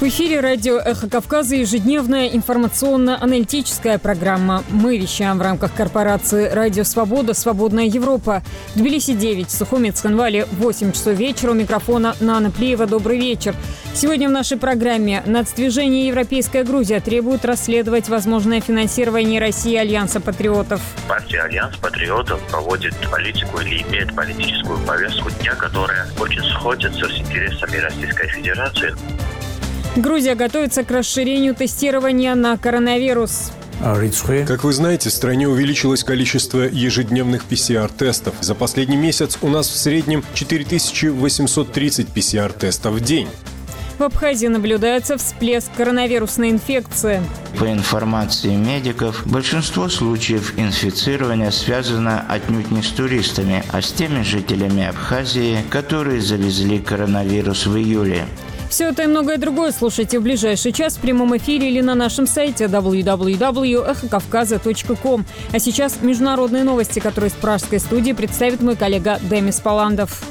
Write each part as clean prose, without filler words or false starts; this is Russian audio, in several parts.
эфире радио «Эхо Кавказа» ежедневная информационно-аналитическая программа. Мы вещаем в рамках корпорации «Радио Свобода. Свободная Европа». В Тбилиси 9, Сухуми, Цхинвале 8 часов вечера. У микрофона Нана Плиева. Добрый вечер. Сегодня в нашей программе нацдвижение «Европейская Грузия» требует расследовать возможное финансирование России Альянса патриотов. Партия «Альянс патриотов» проводит политику или имеет политическую повестку дня, которая очень сходится с интересами Российской Федерации. Грузия готовится к расширению тестирования на коронавирус. Как вы знаете, в стране увеличилось количество ежедневных ПЦР-тестов. За последний месяц у нас в среднем 4830 ПЦР-тестов в день. В Абхазии наблюдается всплеск коронавирусной инфекции. По информации медиков, большинство случаев инфицирования связано отнюдь не с туристами, а с теми жителями Абхазии, которые завезли коронавирус в июле. Все это и многое другое слушайте в ближайший час в прямом эфире или на нашем сайте www.ekhokavkaza.com. А сейчас международные новости, которые из пражской студии представит мой коллега Демис Паландов.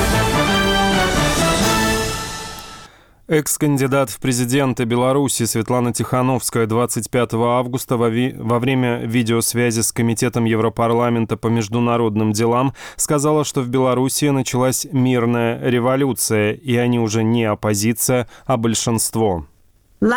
Экс-кандидат в президенты Беларуси Светлана Тихановская 25 августа во время видеосвязи с Комитетом Европарламента по международным делам сказала, что в Беларуси началась мирная революция, и они уже не оппозиция, а большинство. В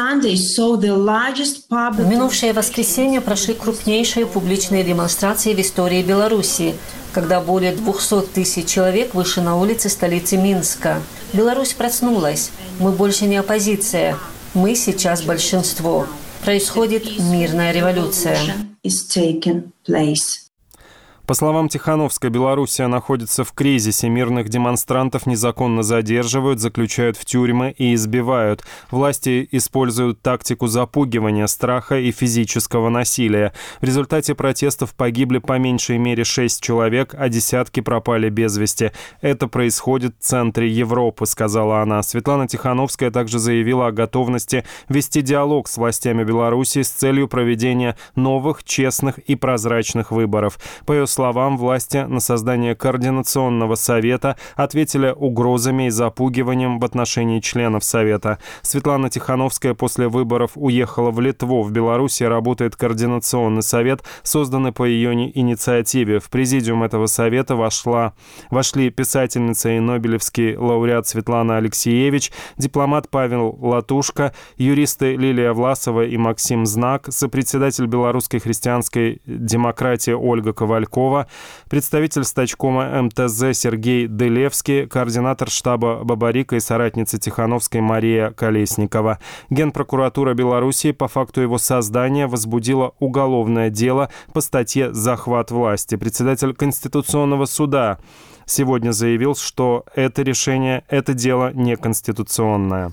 минувшее воскресенье прошли крупнейшие публичные демонстрации в истории Беларуси, когда более 200 тысяч человек вышли на улицы столицы Минска. Беларусь проснулась. Мы больше не оппозиция. Мы сейчас большинство. Происходит мирная революция. По словам Тихановской, Белоруссия находится в кризисе. Мирных демонстрантов незаконно задерживают, заключают в тюрьмы и избивают. Власти используют тактику запугивания, страха и физического насилия. В результате протестов погибли по меньшей мере 6 человек, а десятки пропали без вести. Это происходит в центре Европы, сказала она. Светлана Тихановская также заявила о готовности вести диалог с властями Беларуси с целью проведения новых, честных и прозрачных выборов. По ее словам, власти на создание Координационного совета ответили угрозами и запугиванием в отношении членов совета. Светлана Тихановская после выборов уехала в Литву. В Беларуси работает Координационный совет, созданный по ее инициативе. В президиум этого совета вошли писательница и нобелевский лауреат Светлана Алексеевич, дипломат Павел Латушко, юристы Лилия Власова и Максим Знак, сопредседатель белорусской христианской демократии Ольга Ковалькова, представитель стачкома МТЗ Сергей Делевский, координатор штаба Бабарика и соратница Тихановской Мария Колесникова. Генпрокуратура Белоруссии по факту его создания возбудила уголовное дело по статье «Захват власти». Председатель Конституционного суда сегодня заявил, что это дело неконституционное.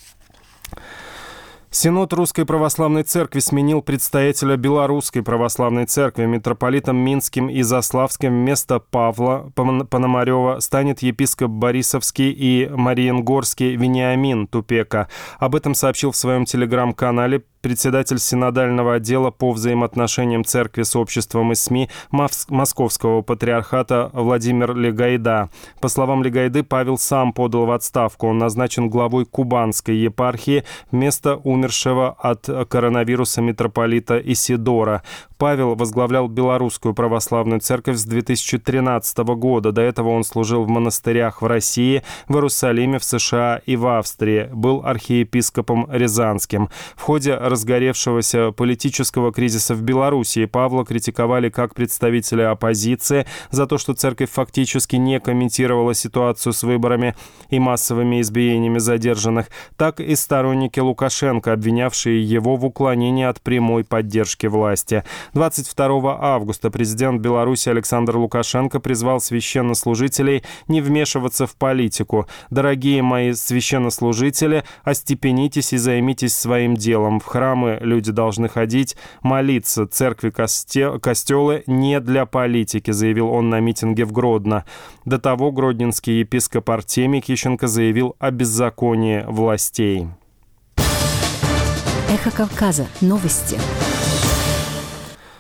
Синод Русской Православной Церкви сменил предстоятеля Белорусской Православной Церкви. Митрополитом Минским и Заславским вместо Павла Пономарева станет епископ Борисовский и Мариенгорский Вениамин Тупека. Об этом сообщил в своем телеграм-канале председатель синодального отдела по взаимоотношениям церкви с обществом и СМИ Московского патриархата Владимир Легайда. По словам Легайды, Павел сам подал в отставку. Он назначен главой Кубанской епархии вместо умершего от коронавируса митрополита Исидора. Павел возглавлял Белорусскую православную церковь с 2013 года. До этого он служил в монастырях в России, в Иерусалиме, в США и в Австрии. Был архиепископом Рязанским. В ходе разгоревшегося политического кризиса в Белоруссии Павла критиковали как представители оппозиции за то, что церковь фактически не комментировала ситуацию с выборами и массовыми избиениями задержанных, так и сторонники Лукашенко, обвинявшие его в уклонении от прямой поддержки власти. 22 августа президент Беларуси Александр Лукашенко призвал священнослужителей не вмешиваться в политику. «Дорогие мои священнослужители, остепенитесь и займитесь своим делом. В храмы люди должны ходить, молиться. Церкви, костелы не для политики», заявил он на митинге в Гродно. До того гродненский епископ Артемий Кищенко заявил о беззаконии властей. Эхо Кавказа. Новости.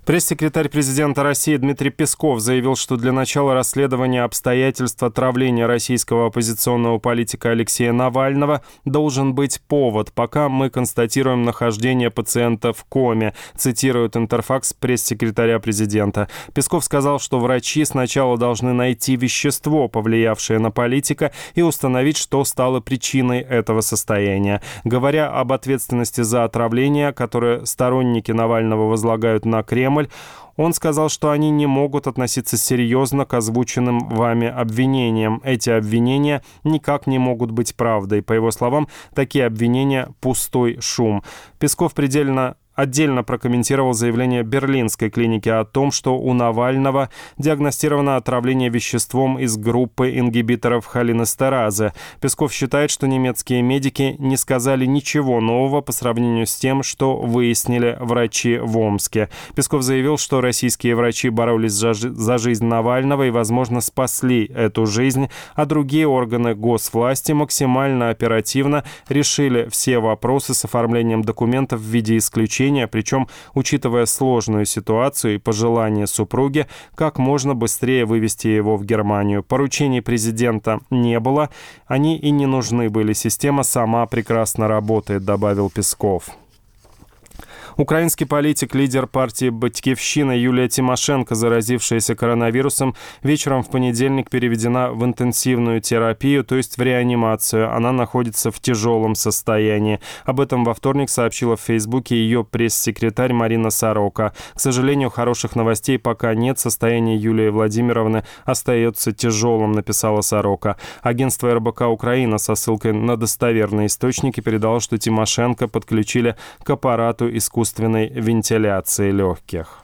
Пресс-секретарь президента России Дмитрий Песков заявил, что для начала расследования обстоятельств отравления российского оппозиционного политика Алексея Навального должен быть повод, пока мы констатируем нахождение пациента в коме, цитирует Интерфакс пресс-секретаря президента. Песков сказал, что врачи сначала должны найти вещество, повлиявшее на политика, и установить, что стало причиной этого состояния. Говоря об ответственности за отравление, которое сторонники Навального возлагают на Кремль, он сказал, что они не могут относиться серьезно к озвученным вами обвинениям. Эти обвинения никак не могут быть правдой. По его словам, такие обвинения – пустой шум. Песков отдельно прокомментировал заявление берлинской клиники о том, что у Навального диагностировано отравление веществом из группы ингибиторов холинестеразы. Песков считает, что немецкие медики не сказали ничего нового по сравнению с тем, что выяснили врачи в Омске. Песков заявил, что российские врачи боролись за жизнь Навального и, возможно, спасли эту жизнь, а другие органы госвласти максимально оперативно решили все вопросы с оформлением документов в виде исключения, причем, учитывая сложную ситуацию и пожелания супруги, как можно быстрее вывести его в Германию. Поручений президента не было, они и не нужны были. Система сама прекрасно работает, добавил Песков. Украинский политик, лидер партии «Батькивщина» Юлия Тимошенко, заразившаяся коронавирусом, вечером в понедельник переведена в интенсивную терапию, то есть в реанимацию. Она находится в тяжелом состоянии. Об этом во вторник сообщила в Фейсбуке ее пресс-секретарь Марина Сорока. К сожалению, хороших новостей пока нет. Состояние Юлии Владимировны остается тяжелым, написала Сорока. Агентство РБК Украина со ссылкой на достоверные источники передало, что Тимошенко подключили к аппарату искусственной вентиляции легких.